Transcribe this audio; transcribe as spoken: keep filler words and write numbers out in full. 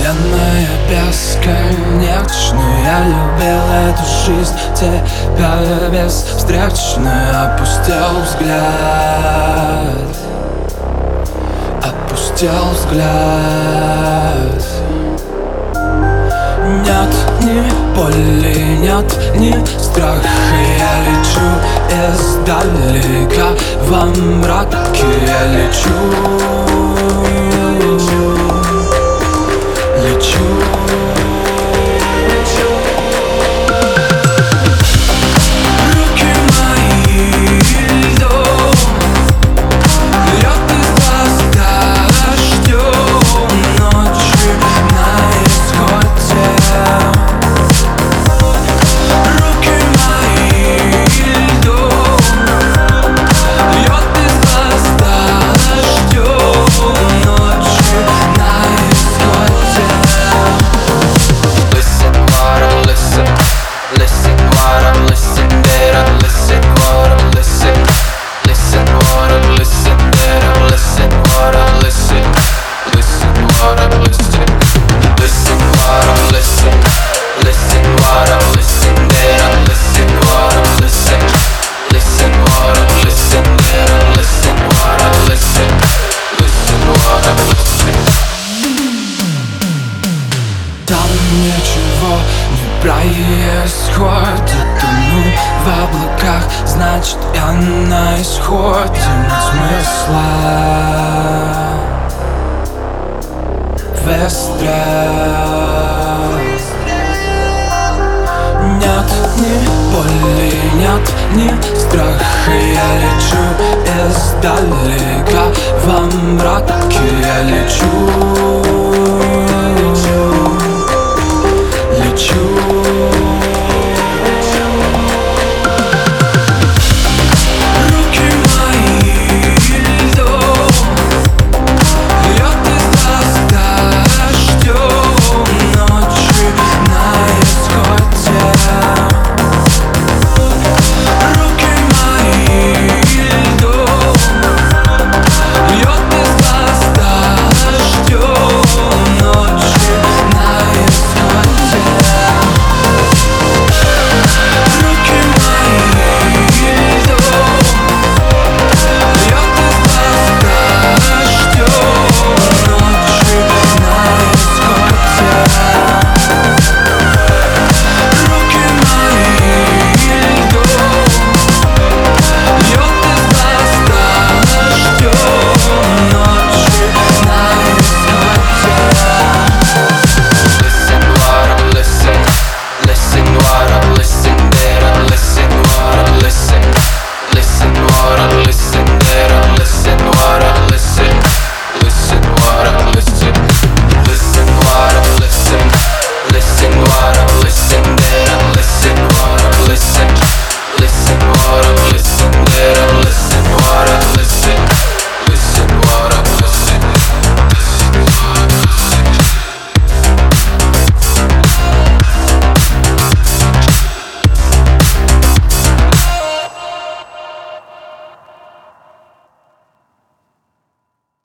Вселенная бесконечная, я любил эту жизнь, тебя бесстречно. Опустил взгляд, опустил взгляд. Нет ни боли, нет ни страха, я лечу издалека, во мраке я лечу, лечу. Руки мои льдом, лед из глаз дождем, ночи на исходе. Руки мои льдом, лед из глаз дождем, ночи на исходе. Listen what I'm listen, listen what I'm listen, better listen what I'm listen, listen what I'm listen, better listen what I'm listen, listen what I'm listen, listen what I'm listen, listen what I'm listen, better listen what I'm listen, listen what I'm listen, better listen what I'm listen, listen what I'm listen. Там ничего не происходит, тону в облаках, значит я на исходе. Нет смысла в игре. Нет ни боли, нет ни страха, я лечу издалека, во мраке я лечу.